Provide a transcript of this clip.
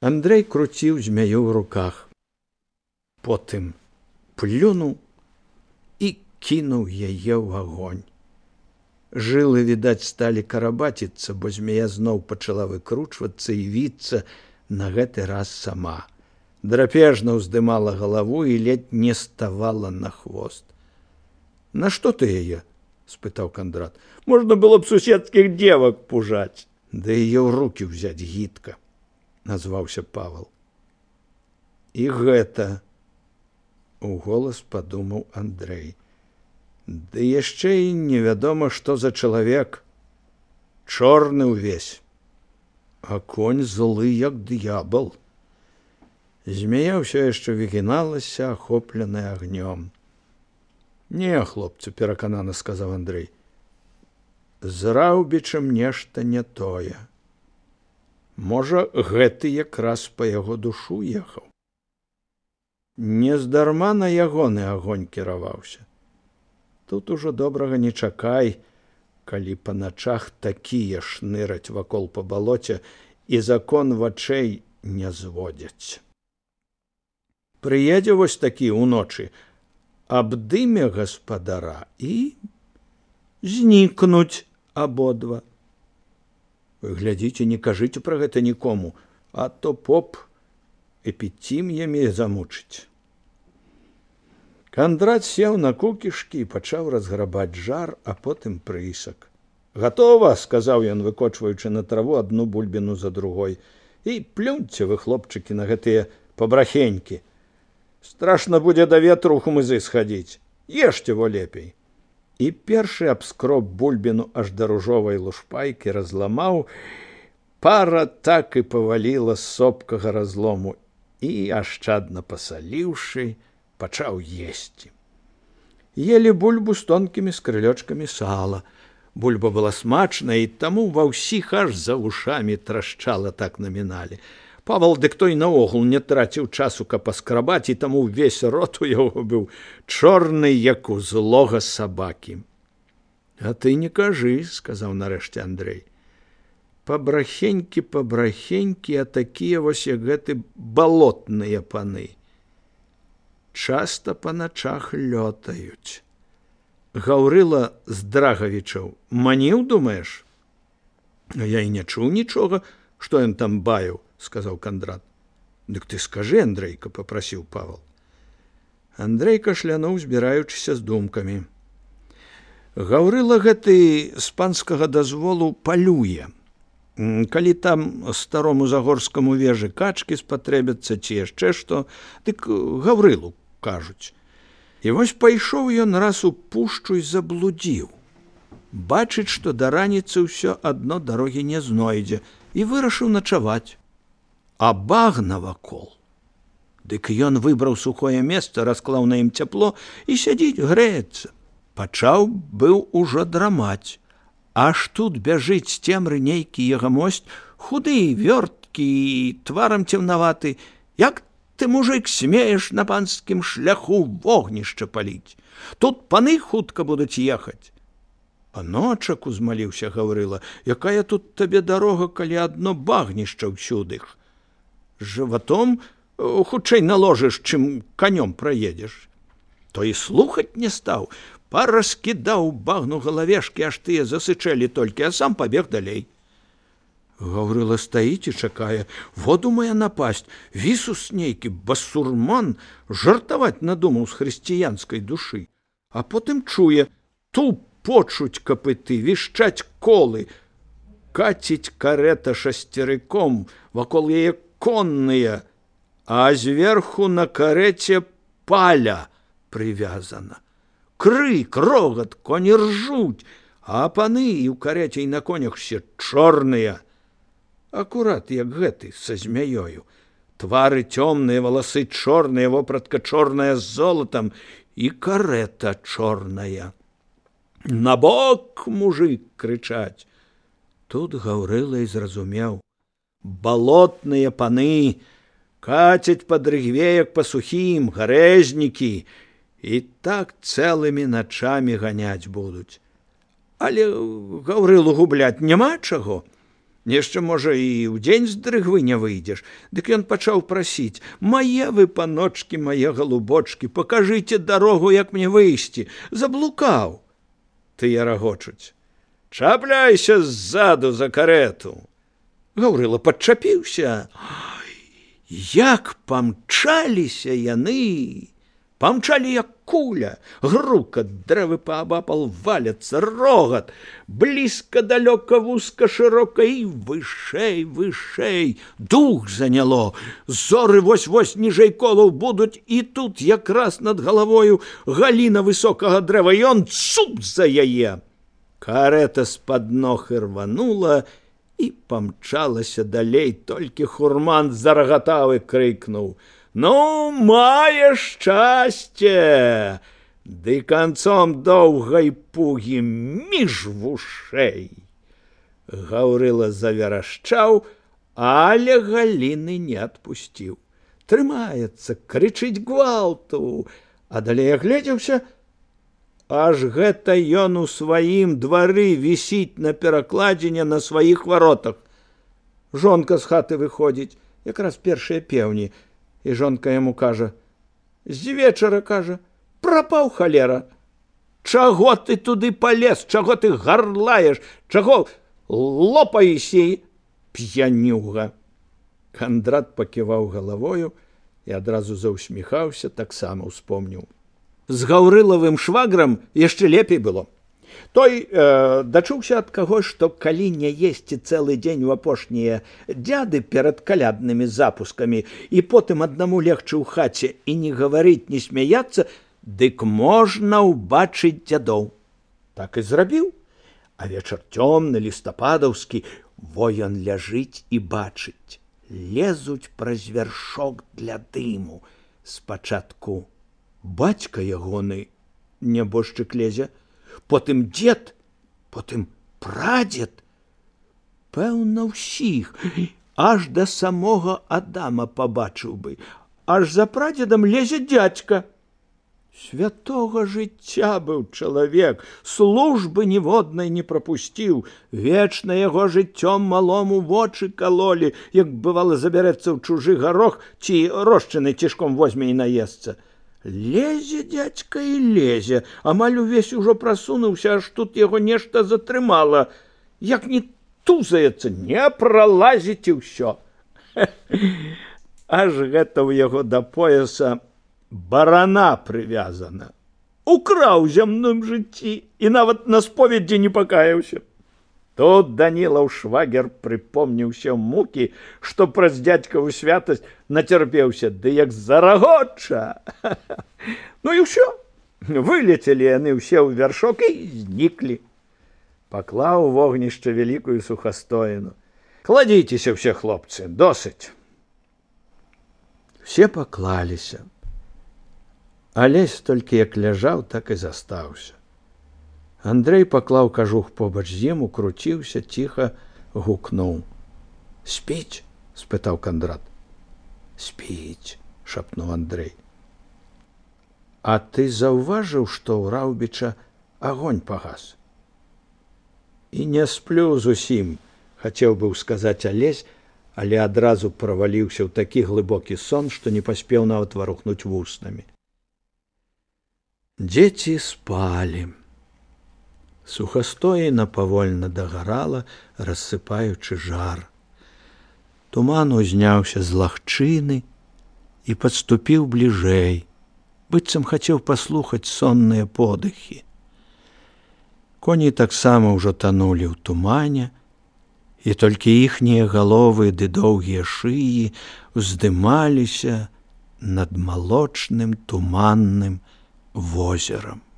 Андрэй круціў змяю ў руках. Потым плюнуў і кінуў яе ў агонь. Жылы, відаць, сталі карабаціцца, бо змея зноў пачала выкручвацца і віцца, на гэты раз сама. Драпежна ўздымала галаву і ледзь не ставала на хвост. — На што ты яе? — спытаў Кандрат. — Можна было б суседскіх дзевак пужаць. — Да яе ў рукі ўзяць гідка, — назваўся Павал. — І гэта, — уголас падумаў Андрэй. Ды яшчэ і невядома, што за чалавек. Чорны ўвесь. А конь злы, як д'ябал. Змея ўсё яшчэ выгіналася, ахопленая агнём. — Не, хлопцы, — пераканана сказаў Андрэй. З Раўбічам нешта не тое. Можа, гэты якраз па яго душу ехаў. Нездарма на ягоны агонь кіраваўся. Тут ужо добрага не чакай, калі па начах такія шныраць вакол па балоце і закон вачэй не зводзяць. Прыедзе вось такі ўночы, абдыме гаспадара і знікнуць абодва. Вы глядзіце, не кажыце пра гэта нікому, а то поп эпітім'ямі замучыць. Кандрат сеў на кукішкі і пачаў разграбаць жар, а потым прысак. — Гатова, — сказаў ён, выкочваючы на траву адну бульбіну за другой. — І плюньце вы, хлопчыкі, на гэтыя пабрахенькі. Страшна будзе да ветру ў хмызы схадзіць. Ешце во лепей. І першы абскроб бульбіну аж да ружовай лушпайкі разламаў. Пара так і паваліла з сопкага разлому і, ашчадна пасаліўшы, пачаў есці. Елі бульбу з тонкімі скрылёчкамі сала. Бульба была смачная, і таму ва ўсіх аж за вушамі трашчала, так наміналі. Павал дык той наогул не траціў часу, каб паскрабаць, і таму ўвесь рот у яго быў чорны, як у злога сабакі. — А ты не кажы, — сказаў нарэшце Андрэй. — Пабрахенькі, а такія вось, як гэты балотныя паны. Часта па начах лётаюць. Гаўрыла з Драгавічаў маніў, думаеш? — Я і не чуў нічога, што ён там баяў, — сказаў Кандрат. — Дык ты скажы, Андрейка, — папрасіў Павал. Андрэй кашлянуў, збіраючыся з думкамі. Гаўрыла гэты з панскага дазволу палюе. Калі там старому Загорскаму вежы качкі спатрэбяцца ці яшчэ што, дык Гаўрылу кажуць. І вось пайшоў ён раз у пушчу і заблудзіў. Бачыць, што да раніцы ўсё адно дарогі не знойдзе, і вырашыў начаваць. А багна вакол. Дык ён выбраў сухое месца, расклаў на ім цяпло і сядзіць, грэецца. Пачаў быў ужо драмаць. Аж тут бяжыць з цемры нейкі ягамость, худы, вёрткі і тварам цемнаваты. Як ты, мужик, смееш на панскім шляху вогнішча паліць? Тут паны хутка будуць ехаць. Паночак, узмаліўся Гаўрыла, якая тут табе дарога, калі адно багнішча ўсюды? Жыватом хутчэй наложыш, чым канём праедзеш. То і слухаць не стаў, параскідаў багну галавешкі, аж тыя засычэлі толькі, а сам пабег далей. Гаўрыла стаіць і чакае. Во, думае, напасть. Вісус нейкі, басурман, жартаваць надумаў з хрысціянскай душы. А потым чуе, тупочуць капыты, вішчаць колы. Каціць карета шасцерыком, вакол яе конныя, а зверху на карэце паля прывязана. Крык, рогат, коні ржуць, а паны і ў карэце і на конях все чорныя. Акурат, як гэты, са змяёю. Твары цёмныя, валасы чорныя, вопратка чорная з золатам і карета чорная. На бок, мужик, крычаць. Тут Гаўрыла і зразумеў. Балотныя паны кацяць па дрыгве, як па сухім, гарэзнікі, і так цэлымі начамі ганяць будуць. Але Гаўрылу губляць няма чаго. Нешта, можа, і ў дзень з дрыгвы не выйдзеш. Дык ён пачаў прасіць: «Мае вы, паночкі, мае галубочкі, пакажыце дарогу, як мне выйсці, заблукаў». Тыя рагочуць: «Чапляйся ззаду за карету». Гаўрыла падчапіўся. Як памчаліся яны! Памчалі, як куля, грукат, дрэвы паабапал валяцца, рогат, блізка, далёка, вузка, шырока і вышэй, вышэй. Дух заняло, зоры вось-вось ніжэй колаў будуць, і тут якраз над галавою галіна высокага дрэва, і ён цуп за яе. Карета з-пад ног ірванула і памчалася далей, толькі Хурман зарагатаў і крыкнуў: «Ну, мае шчасце!» Ды канцом доўгай пугі між вушэй. Гаўрыла заверашчаў, але галіны не адпусціў. Трымаецца, крычыць гвалту, а далей агледзеўся. Аж гэта ён у сваім двары вісіць на перакладзіне на сваіх варотах. Жонка з хаты выходзіць, якраз першыя пеўні. І жонка яму кажа: «З вечара, кажа, прапаў халера. Чаго ты туды палез, чаго ты гарлаеш, чаго лопаешся, п'янюга?» Кандрат паківаў галавою і адразу заўсміхаўся, таксама ўспомніў. З Гаўрылавым шваграм яшчэ лепей было. Той дачуўся ад кагось, што калі не есці цэлы дзень у апошнія дзяды перад каляднымі запускамі і потым аднаму легчы ў хаце і не гаварыць, не смяяцца, дык можна ўбачыць дзядоў. Так і зрабіў. А вечар цёмны, лістападаўскі, во ён ляжыць і бачыць. Лезуць праз вяршок для дыму. Спачатку бацька ягоны, нябожчык, лезе, потым дзед, потым прадзед. Пэўна, ўсіх, аж да самога Адама пабачыў бы. Аж за прадзедам лезе дзядзька. Святога жыцця быў чалавек, службы ніводнай не прапусціў. Вечна яго жыццём малому вочы калолі, як бывала забярэцца ў чужы гарох ці рошчыны цішком возьме і наесца. Лезе дзядзька і лезе, амаль увесь ужо прасунуўся, аж тут яго нешта затрымала. Як не тузаецца, не пралазіць і ўсё. Аж гэта ў яго да пояса барана прывязана. Украў зямным жыцці і нават на споведзі не пакаяўся. Тут Данілаў швагер прыпомніўся мукі, што праз дзядзькаву святасць нацярпеўся, ды як зарагоча. Ну і ўсё, вылецелі яны ўсе ў вяршок і зніклі. Паклаў у вогнішча вялікую сухастоіну. Кладзіцеся ўсе, хлопцы, досыць. Все паклаліся. Алесь толькі як ляжаў, так і застаўся. Андрэй паклаў кажух побач з ім, укруціўся, ціха гукнуў: «Спіць?» – спытаў Кандрат. «Спіць», – шапнуў Андрэй. «А ты заўважыў, што ў Раўбіча агонь пагас?» «І не сплю зусім», – хацеў быў сказаць Алесь, але адразу праваліўся ў такі глыбокі сон, што не паспеў нават варухнуць вуснамі. Дзеці спалі. Сухастоіна павольна дагарала, рассыпаючы жар. Туман узняўся з лагчыны і падступіў бліжэй, быццам хацеў паслухаць сонныя подыхі. Коні таксама ўжо танулі ў тумане, і толькі іхнія галовы ды доўгія шыі уздымаліся над малочным туманным возерам.